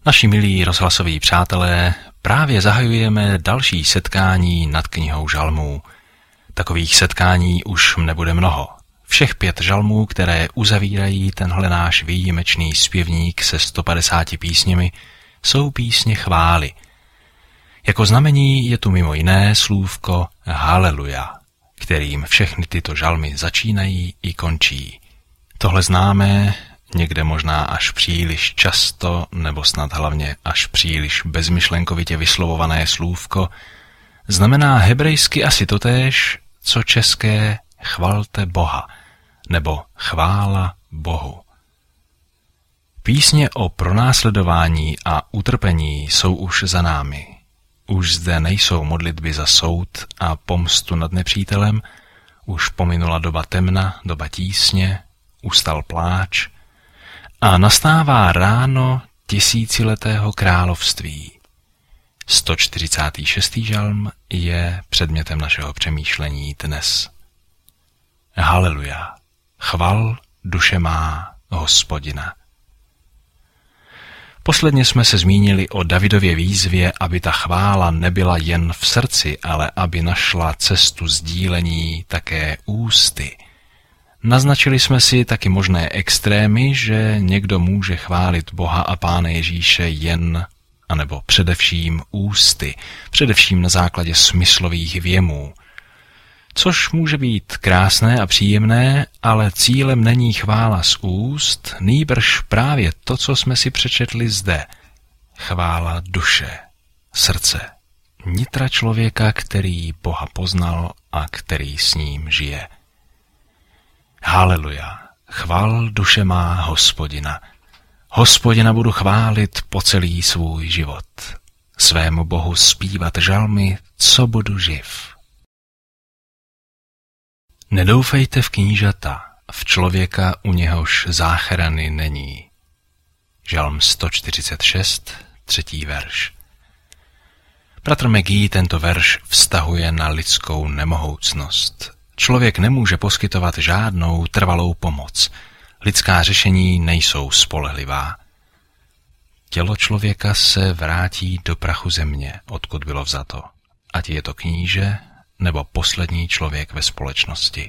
Naši milí rozhlasoví přátelé, právě zahajujeme další setkání nad knihou žalmů. Takových setkání už nebude mnoho. Všech 5 žalmů, které uzavírají tenhle náš výjimečný zpěvník se 150 písněmi, jsou písně chvály. Jako znamení je tu mimo jiné slůvko haleluja, kterým všechny tyto žalmy začínají i končí. Tohle známé, někde možná až příliš často, nebo snad hlavně až příliš bezmyšlenkovitě vyslovované slůvko, znamená hebrejsky asi totéž, co české chvalte Boha, nebo chvála Bohu. Písně o pronásledování a utrpení jsou už za námi. Už zde nejsou modlitby za soud a pomstu nad nepřítelem, už pominula doba temna, doba tísně, ustal pláč a nastává ráno tisíciletého království. 146. žalm je předmětem našeho přemýšlení dnes. Haleluja, chval duše má Hospodina. Posledně jsme se zmínili o Davidově výzvě, aby ta chvála nebyla jen v srdci, ale aby našla cestu sdílení také ústy. Naznačili jsme si taky možné extrémy, že někdo může chválit Boha a Pána Ježíše jen, anebo především ústy, především na základě smyslových věmů. Což může být krásné a příjemné, ale cílem není chvála z úst, nýbrž právě to, co jsme si přečetli zde. Chvála duše, srdce, nitra člověka, který Boha poznal a který s ním žije. Haleluja, chval duše má Hospodina. Hospodina budu chválit po celý svůj život. Svému Bohu zpívat žalmy, co budu živ. Nedoufejte v knížata, v člověka, u něhož záchrany není. Žalm 146, 3. verš. Bratr McGee tento verš vztahuje na lidskou nemohoucnost. Člověk nemůže poskytovat žádnou trvalou pomoc. Lidská řešení nejsou spolehlivá. Tělo člověka se vrátí do prachu země, odkud bylo vzato. Ať je to kníže, nebo poslední člověk ve společnosti.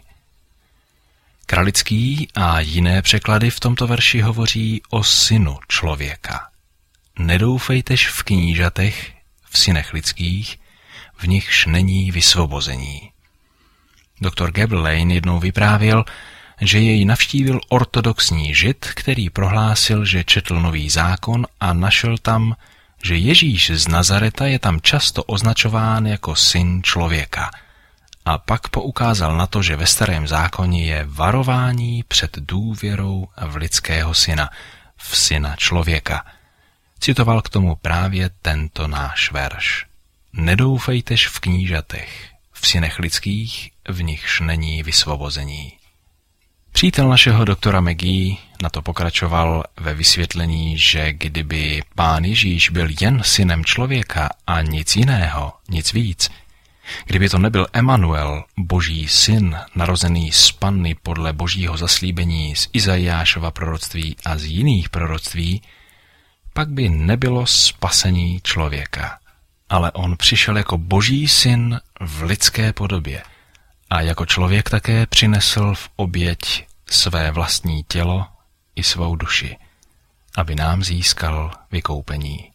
Kralický a jiné překlady v tomto verši hovoří o synu člověka. Nedoufejtež v knížatech, v synech lidských, v nichž není vysvobození. Doktor Gabriel jednou vyprávěl, že jej navštívil ortodoxní žid, který prohlásil, že četl Nový zákon a našel tam, že Ježíš z Nazareta je tam často označován jako syn člověka. A pak poukázal na to, že ve Starém zákoně je varování před důvěrou v lidského syna, v syna člověka. Citoval k tomu právě tento náš verš. Nedoufejtež v knížatech, v synech lidských, v nichž není vysvobození. Přítel našeho doktora McGee na to pokračoval ve vysvětlení, že kdyby Pán Ježíš byl jen synem člověka a nic jiného, nic víc, kdyby to nebyl Emanuel, boží syn, narozený z panny podle božího zaslíbení z Izajášova proroctví a z jiných proroctví, pak by nebylo spasení člověka. Ale on přišel jako boží syn v lidské podobě a jako člověk také přinesl v oběť své vlastní tělo i svou duši, aby nám získal vykoupení.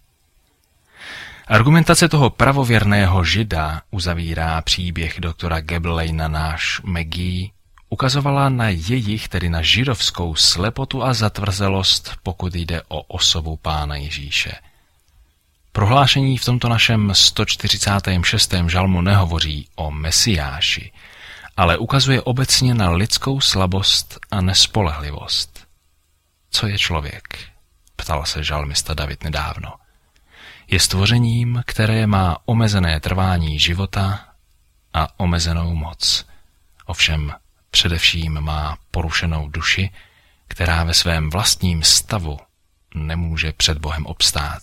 Argumentace toho pravověrného žida uzavírá příběh doktora Gabriela náš McGee, ukazovala na jejich, tedy na židovskou slepotu a zatvrzelost, pokud jde o osobu Pána Ježíše. Prohlášení v tomto našem 146. žalmu nehovoří o Mesiáši, ale ukazuje obecně na lidskou slabost a nespolehlivost. Co je člověk? Ptal se žalmista David nedávno. Je stvořením, které má omezené trvání života a omezenou moc. Ovšem především má porušenou duši, která ve svém vlastním stavu nemůže před Bohem obstát.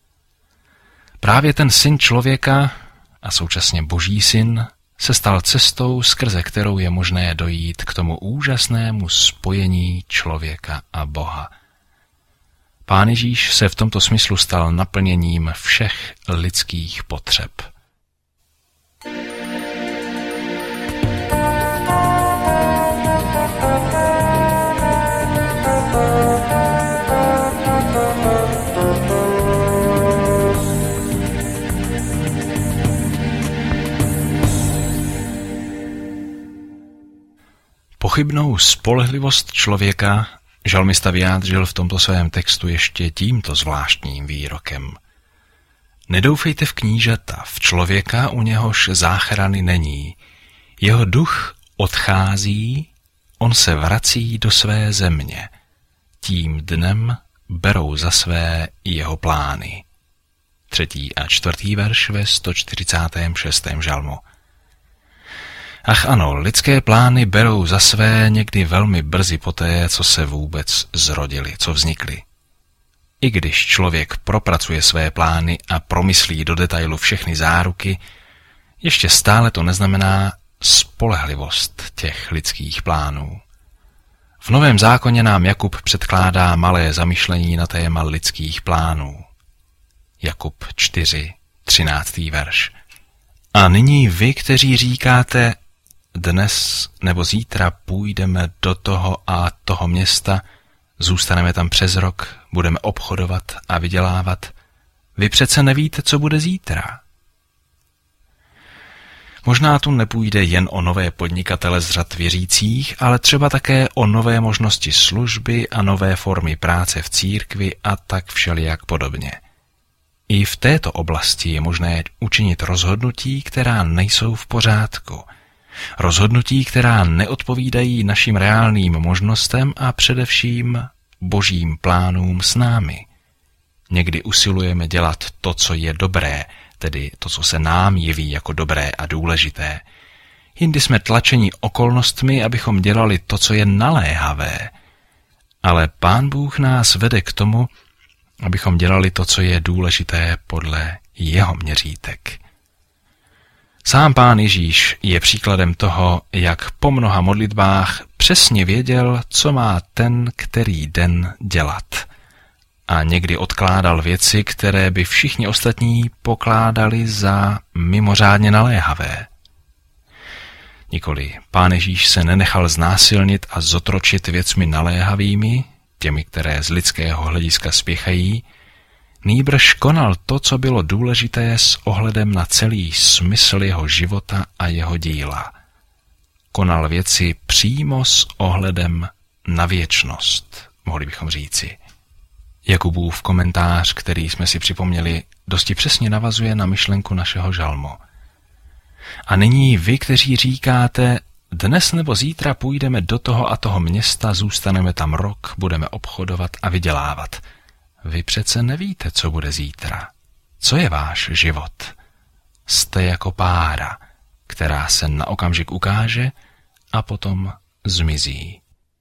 Právě ten syn člověka a současně boží syn se stal cestou, skrze kterou je možné dojít k tomu úžasnému spojení člověka a Boha. Pán Ježíš se v tomto smyslu stal naplněním všech lidských potřeb. Pochybnou spolehlivost člověka žalmista vyjádřil v tomto svém textu ještě tímto zvláštním výrokem. Nedoufejte v knížata, v člověka, u něhož záchrany není. Jeho duch odchází, on se vrací do své země. Tím dnem berou za své jeho plány. 3. a 4. verš ve 146. žalmu. Ach ano, lidské plány berou za své někdy velmi brzy poté, co se vůbec zrodili, co vznikly. I když člověk propracuje své plány a promyslí do detailu všechny záruky, ještě stále to neznamená spolehlivost těch lidských plánů. V Novém zákoně nám Jakub předkládá malé zamyšlení na téma lidských plánů. Jakub 4, 13. verš. A nyní vy, kteří říkáte, dnes nebo zítra půjdeme do toho a toho města, zůstaneme tam přes rok, budeme obchodovat a vydělávat. Vy přece nevíte, co bude zítra. Možná tu nepůjde jen o nové podnikatele z řad věřících, ale třeba také o nové možnosti služby a nové formy práce v církvi a tak všelijak podobně. I v této oblasti je možné učinit rozhodnutí, která nejsou v pořádku. Rozhodnutí, která neodpovídají našim reálným možnostem a především božím plánům s námi. Někdy usilujeme dělat to, co je dobré, tedy to, co se nám jeví jako dobré a důležité. Jindy jsme tlačeni okolnostmi, abychom dělali to, co je naléhavé. Ale Pán Bůh nás vede k tomu, abychom dělali to, co je důležité podle jeho měřítek. Sám Pán Ježíš je příkladem toho, jak po mnoha modlitbách přesně věděl, co má ten který den dělat. A někdy odkládal věci, které by všichni ostatní pokládali za mimořádně naléhavé. Nikoli, Pán Ježíš se nenechal znásilnit a zotročit věcmi naléhavými, těmi, které z lidského hlediska spěchají, nýbrž konal to, co bylo důležité s ohledem na celý smysl jeho života a jeho díla. Konal věci přímo s ohledem na věčnost, mohli bychom říci. Jakubův komentář, který jsme si připomněli, dosti přesně navazuje na myšlenku našeho žalmu. A nyní vy, kteří říkáte, dnes nebo zítra půjdeme do toho a toho města, zůstaneme tam rok, budeme obchodovat a vydělávat. Vy přece nevíte, co bude zítra. Co je váš život? Jste jako pára, která se na okamžik ukáže a potom zmizí.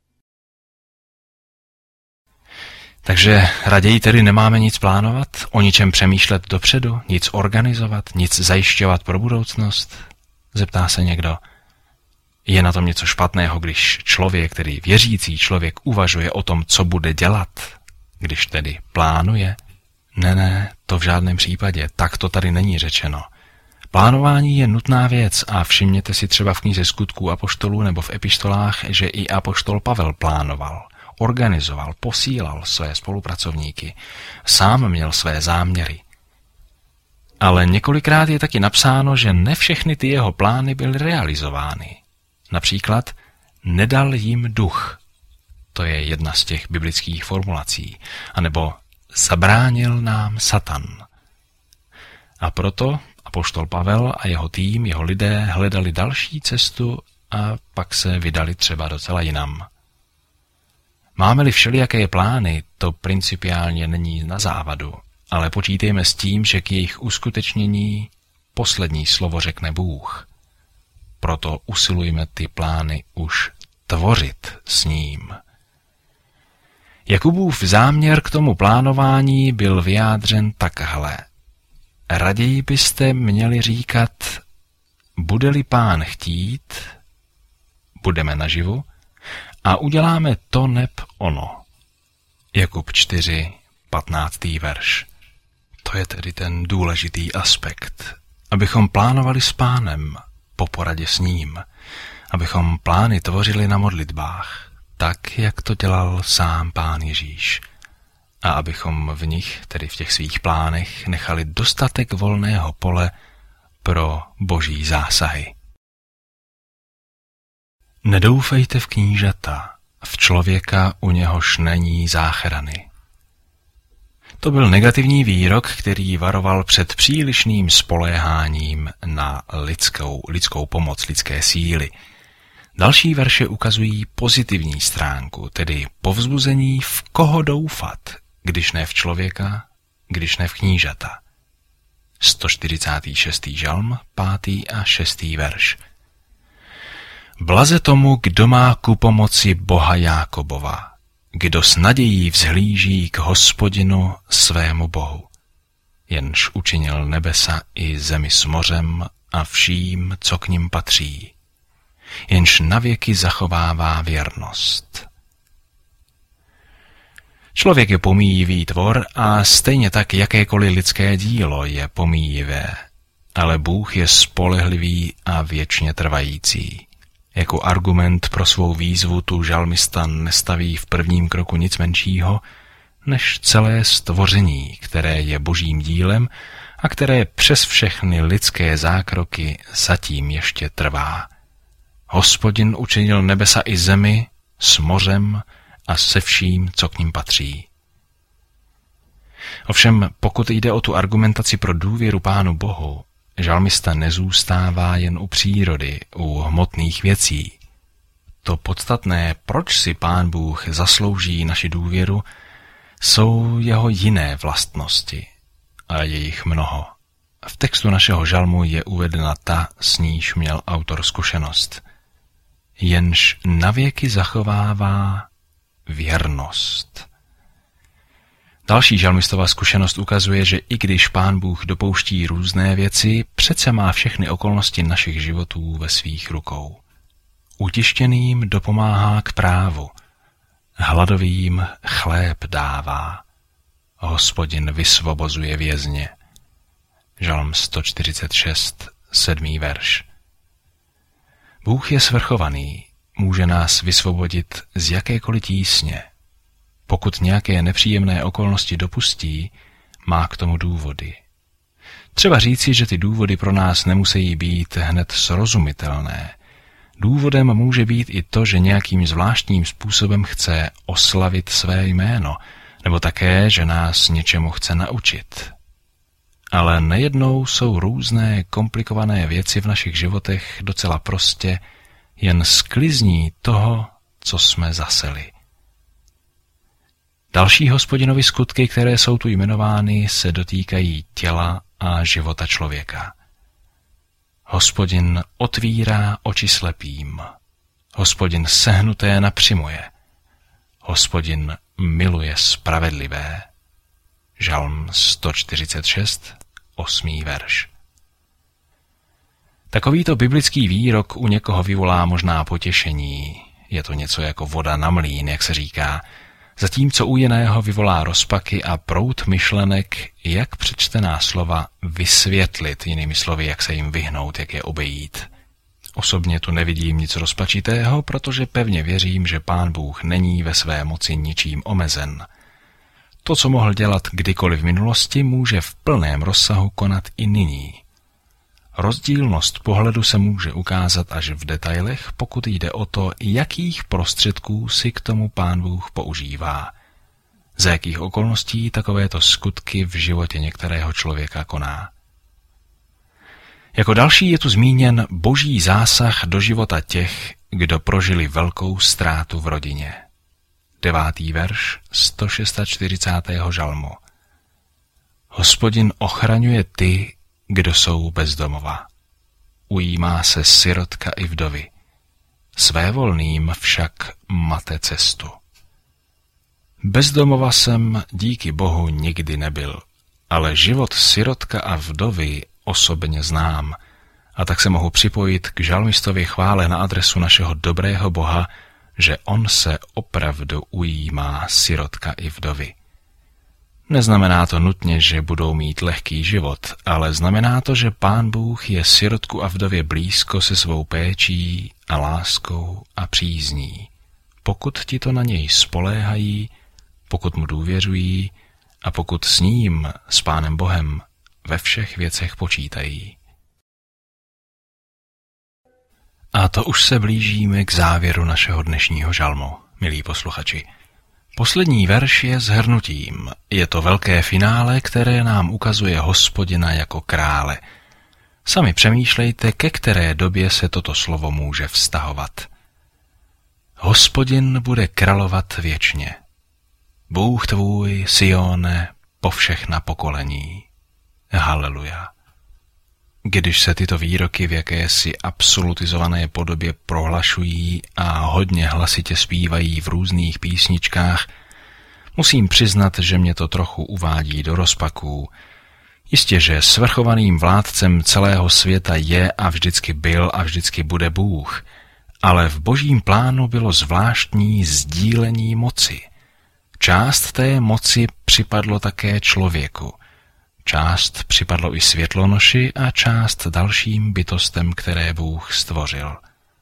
Takže raději tedy nemáme nic plánovat, o ničem přemýšlet dopředu, nic organizovat, nic zajišťovat pro budoucnost? Zeptá se někdo. Je na tom něco špatného, když člověk, tedy věřící člověk, uvažuje o tom, co bude dělat, když tedy plánuje? Ne, to v žádném případě, tak to tady není řečeno. Plánování je nutná věc a všimněte si třeba v knize Skutků apoštolů nebo v epištolách, že i apoštol Pavel plánoval, organizoval, posílal své spolupracovníky, sám měl své záměry. Ale několikrát je taky napsáno, že ne všechny ty jeho plány byly realizovány. Například nedal jim duch. To je jedna z těch biblických formulací. A nebo zabránil nám Satan. A proto apoštol Pavel a jeho tým, jeho lidé hledali další cestu a pak se vydali třeba docela jinam. Máme-li všelijaké plány, to principiálně není na závadu, ale počítejme s tím, že k jejich uskutečnění poslední slovo řekne Bůh. Proto usilujme ty plány už tvořit s ním. Jakubův záměr k tomu plánování byl vyjádřen takhle. Raději byste měli říkat, bude-li Pán chtít, budeme naživu a uděláme to neb ono. Jakub 4, 15. verš. To je tedy ten důležitý aspekt, abychom plánovali s Pánem po poradě s ním, abychom plány tvořili na modlitbách, tak, jak to dělal sám Pán Ježíš, a abychom v nich, tedy v těch svých plánech, nechali dostatek volného pole pro boží zásahy. Nedoufejte v knížata, v člověka, u něhož není záchrany. To byl negativní výrok, který varoval před přílišným spoléháním na lidskou pomoc, lidské síly. Další verše ukazují pozitivní stránku, tedy povzbuzení, v koho doufat, když ne v člověka, když ne v knížata. 146. žalm, 5. a 6. verš. Blaze tomu, kdo má ku pomoci Boha Jákobova, kdo s nadějí vzhlíží k Hospodinu svému Bohu, jenž učinil nebesa i zemi s mořem a vším, co k nim patří, jenž navěky zachovává věrnost. Člověk je pomíjivý tvor a stejně tak jakékoliv lidské dílo je pomíjivé, ale Bůh je spolehlivý a věčně trvající. Jako argument pro svou výzvu tu žalmista nestaví v prvním kroku nic menšího, než celé stvoření, které je božím dílem a které přes všechny lidské zákroky zatím ještě trvá. Hospodin učinil nebesa i zemi s mořem a se vším, co k ním patří. Ovšem, pokud jde o tu argumentaci pro důvěru Pánu Bohu, žalmista nezůstává jen u přírody, u hmotných věcí. To podstatné, proč si Pán Bůh zaslouží naši důvěru, jsou jeho jiné vlastnosti, a je jich mnoho. V textu našeho žalmu je uvedena ta, s níž měl autor zkušenost. Jenž navěky zachovává věrnost. Další žalmistova zkušenost ukazuje, že i když Pán Bůh dopouští různé věci, přece má všechny okolnosti našich životů ve svých rukou. Utištěným dopomáhá k právu, hladovým chléb dává, Hospodin vysvobozuje vězně. Žalm 146, 7. verš. Bůh je svrchovaný, může nás vysvobodit z jakékoliv tísně. Pokud nějaké nepříjemné okolnosti dopustí, má k tomu důvody. Třeba říci, že ty důvody pro nás nemusí být hned srozumitelné. Důvodem může být i to, že nějakým zvláštním způsobem chce oslavit své jméno, nebo také, že nás něčemu chce naučit. Ale nejednou jsou různé komplikované věci v našich životech docela prostě jen sklizní toho, co jsme zaseli. Další Hospodinovy skutky, které jsou tu jmenovány, se dotýkají těla a života člověka. Hospodin otvírá oči slepým. Hospodin sehnuté napřimuje. Hospodin miluje spravedlivé. Žalm 146, 8. verš. Takovýto biblický výrok u někoho vyvolá možná potěšení. Je to něco jako voda na mlýn, jak se říká, zatímco u jiného vyvolá rozpaky a proud myšlenek, jak přečtená slova vysvětlit, jinými slovy, jak se jim vyhnout, jak je obejít. Osobně tu nevidím nic rozpačitého, protože pevně věřím, že Pán Bůh není ve své moci ničím omezen. To, co mohl dělat kdykoliv v minulosti, může v plném rozsahu konat i nyní. Rozdílnost pohledu se může ukázat až v detailech, pokud jde o to, jakých prostředků si k tomu Pán Bůh používá. Za jakých okolností takovéto skutky v životě některého člověka koná. Jako další je tu zmíněn boží zásah do života těch, kdo prožili velkou ztrátu v rodině. 9. verš 146. žalmu. Hospodin ochraňuje ty, kdo jsou bezdomova. Ujímá se sirotka i vdovy. Svévolným však mate cestu. Bezdomova jsem díky Bohu nikdy nebyl, ale život sirotka a vdovy osobně znám, a tak se mohu připojit k žalmistově chvále na adresu našeho dobrého Boha, že on se opravdu ujímá sirotka i vdovy. Neznamená to nutně, že budou mít lehký život, ale znamená to, že Pán Bůh je sirotku a vdově blízko se svou péčí a láskou a přízní, pokud ti to na něj spoléhají, pokud mu důvěřují a pokud s ním, s Pánem Bohem, ve všech věcech počítají. A to už se blížíme k závěru našeho dnešního žalmu, milí posluchači. Poslední verš je shrnutím. Je to velké finále, které nám ukazuje Hospodina jako krále. Sami přemýšlejte, ke které době se toto slovo může vztahovat. Hospodin bude královat věčně. Bůh tvůj, Sione, po všechna pokolení. Haleluja. Když se tyto výroky v jakési absolutizované podobě prohlašují a hodně hlasitě zpívají v různých písničkách, musím přiznat, že mě to trochu uvádí do rozpaků. Jistě, že svrchovaným vládcem celého světa je a vždycky byl a vždycky bude Bůh, ale v Božím plánu bylo zvláštní sdílení moci. Část té moci připadlo také člověku. Část připadlo i světlonoši a část dalším bytostem, které Bůh stvořil.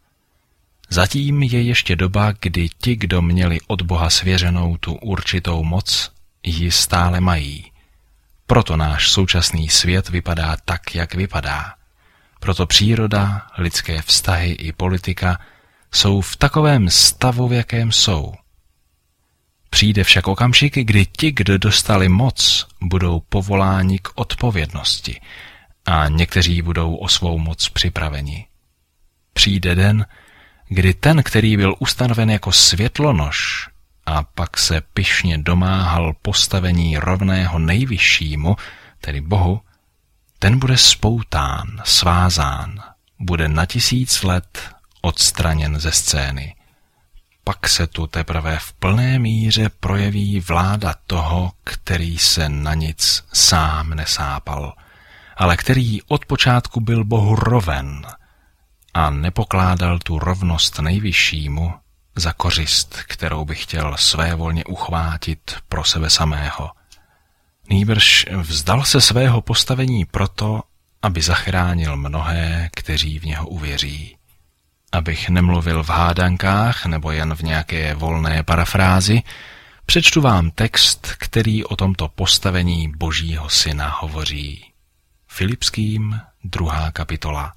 Zatím je ještě doba, kdy ti, kdo měli od Boha svěřenou tu určitou moc, ji stále mají. Proto náš současný svět vypadá tak, jak vypadá. Proto příroda, lidské vztahy i politika jsou v takovém stavu, v jakém jsou. Přijde však okamžik, kdy ti, kdo dostali moc, budou povoláni k odpovědnosti a někteří budou o svou moc připraveni. Přijde den, kdy ten, který byl ustanoven jako světlonoš a pak se pyšně domáhal postavení rovného nejvyššímu, tedy Bohu, ten bude spoután, svázán, bude na 1000 let odstraněn ze scény. Pak se tu teprve v plné míře projeví vláda toho, který se na nic sám nesápal, ale který od počátku byl Bohu roven a nepokládal tu rovnost nejvyššímu za kořist, kterou by chtěl svévolně uchvátit pro sebe samého. Nýbrž vzdal se svého postavení proto, aby zachránil mnohé, kteří v něho uvěří. Abych nemluvil v hádankách nebo jen v nějaké volné parafrázi, přečtu vám text, který o tomto postavení Božího syna hovoří. Filipským 2. kapitola.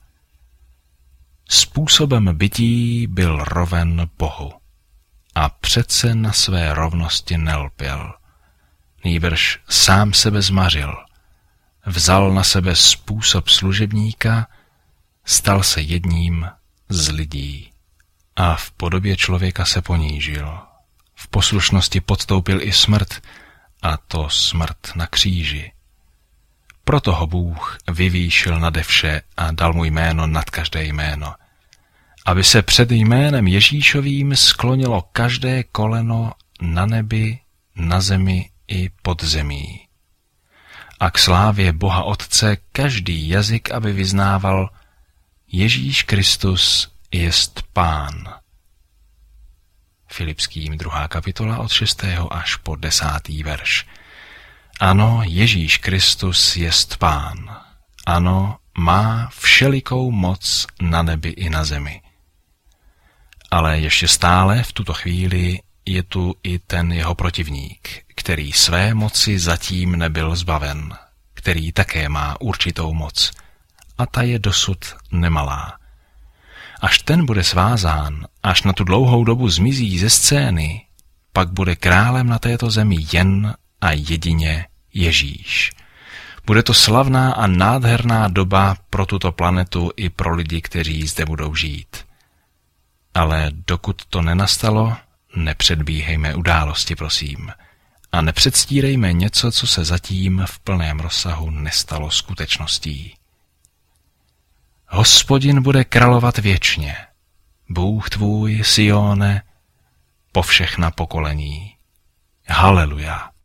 Způsobem bytí byl roven Bohu a přece na své rovnosti nelpěl. Nýbrž sám sebe zmařil, vzal na sebe způsob služebníka, stal se jedním z lidí a v podobě člověka se ponížil. V poslušnosti podstoupil i smrt, a to smrt na kříži. Proto ho Bůh vyvýšil nade vše a dal mu jméno nad každé jméno, aby se před jménem Ježíšovým sklonilo každé koleno na nebi, na zemi i pod zemí. A k slávě Boha Otce každý jazyk, aby vyznával: Ježíš Kristus jest Pán. Filipským 2. kapitola od 6. až po 10. verš. Ano, Ježíš Kristus jest Pán. Ano, má všelikou moc na nebi i na zemi. Ale ještě stále v tuto chvíli je tu i ten jeho protivník, který své moci zatím nebyl zbaven, který také má určitou moc, a ta je dosud nemalá. Až ten bude svázán, až na tu dlouhou dobu zmizí ze scény, pak bude králem na této zemi jen a jedině Ježíš. Bude to slavná a nádherná doba pro tuto planetu i pro lidi, kteří zde budou žít. Ale dokud to nenastalo, nepředbíhejme události, prosím, a nepředstírejme něco, co se zatím v plném rozsahu nestalo skutečností. Hospodin bude královat věčně, Bůh tvůj, Sione, po všechna pokolení. Haleluja.